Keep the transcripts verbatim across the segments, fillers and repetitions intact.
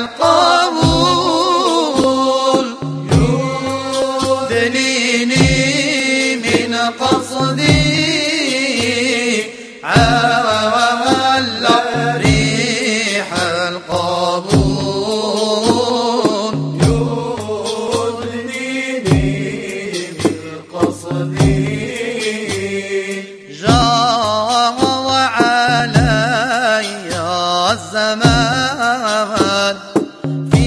القبول يدنيني من قصدي على ريح القبول يدنيني من قصدي جار علي الزمان في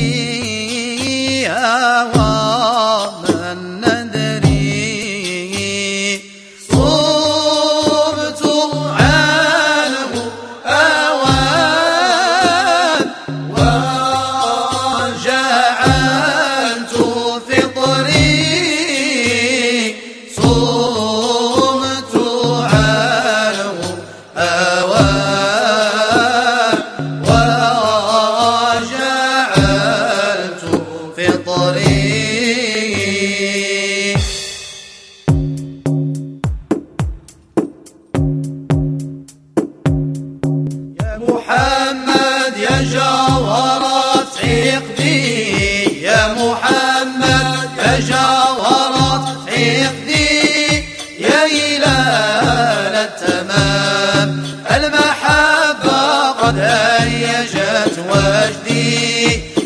هوى من ندري صبت عنه أوان وجعلت فطري صمت عنه أوان وجعلت فطري يا محمد يا جوهرة عقدي يا محمد يا جوهرة عقدي يا إله التمام المحبة قد هيجت وجدي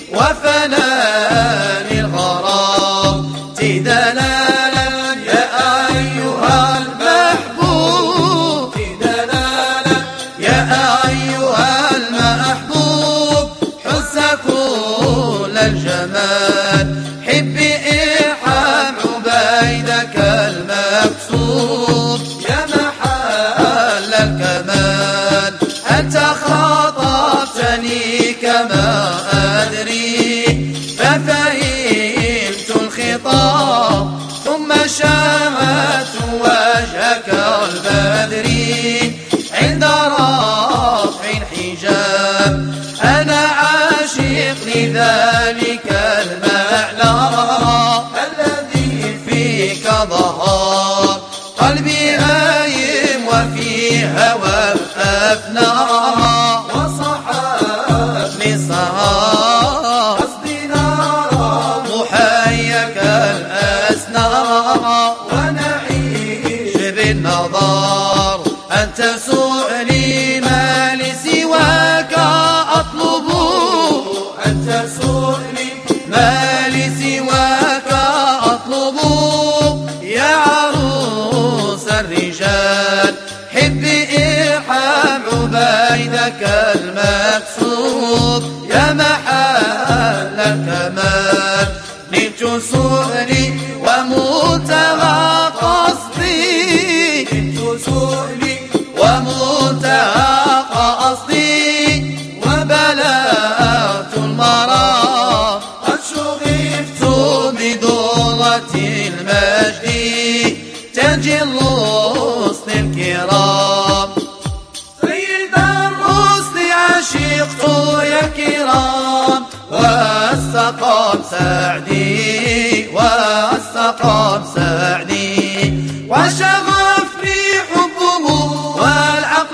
وفناني الغرام تدلالا يا أيها المحبوب تدلالا يا أيها المحبوب حس كل الجمال حبي إرحم عبيدك المكسوب يا محل الكمال أنت خاطبتني كما أدري ففهمت الخطاب ثم شاهدت وجهك البدري عند رفع الحجاب أنا عاشق لذلك المعنى الذي فيك ظهر قلبي هايم وفي هوى أفنى وصحابني سهر قصدي نار محياك الأسنى ونعيش بالنظر أنت سؤلي ما لسواك أطلب أنت سؤلي ما لسواك أطلب يا عروس الرجال حبي ارحم عبيدك المكسوب يا محل الكمال نلت سؤلي ومنتهى قصدي نلت سؤلي ومنتهى قصدي وبلغت المرام قد شغفت بدورة المجد تجي الرسل الكرام سيد الرسل عشقت يا كرام واستقام سعدي واستقام سعدي وشغفني حبه والعقل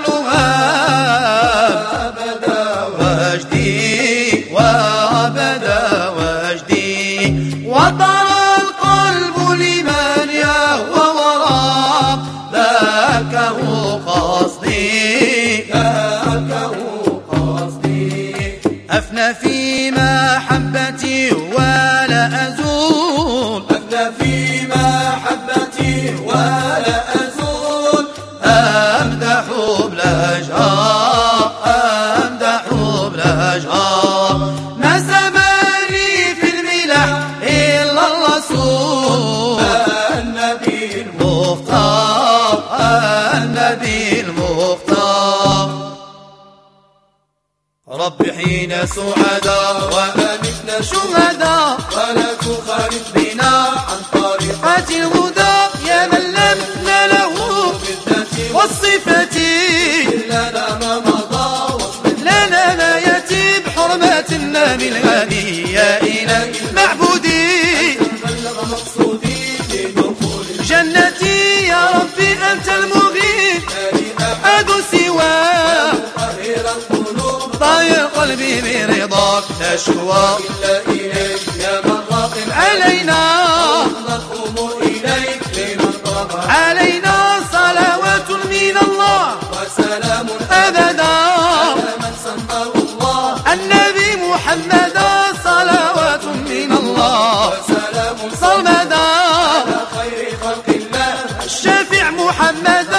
هاب وابدا وجدي وابدا وجدي وطر القلب لمن يهوى ورام ذاك هو قصدي ذاك هو قصدي أفنى في محبتي ولا أزول أفنى في محبتي ولا أزول أمدح بالأشجار أمدح بالأشجار ما سماني في الملح إلا الرسول النبي المختار النبي المختار رب حين سعدا وأمتنا شهدا ولا تخالف بنا عن طريقة الهدى يا من لم له بالذات والصفة لنا ما مضى لنا لا يأتي بحرمة النبي الغالي يا إلهي معبودي بلغ مقصودي لدخول جنتي يا ربي أنت المغيث أحد سواك طاير قلبي برضاك لا نشوى إلا إليك يا من راق علينا نقوم إليك لمن طبع علينا صلوات من الله وسلام أبدا على من سماه الله النبي محمد صلوات من الله وسلام صمدا على خير خلق الله الشافع محمد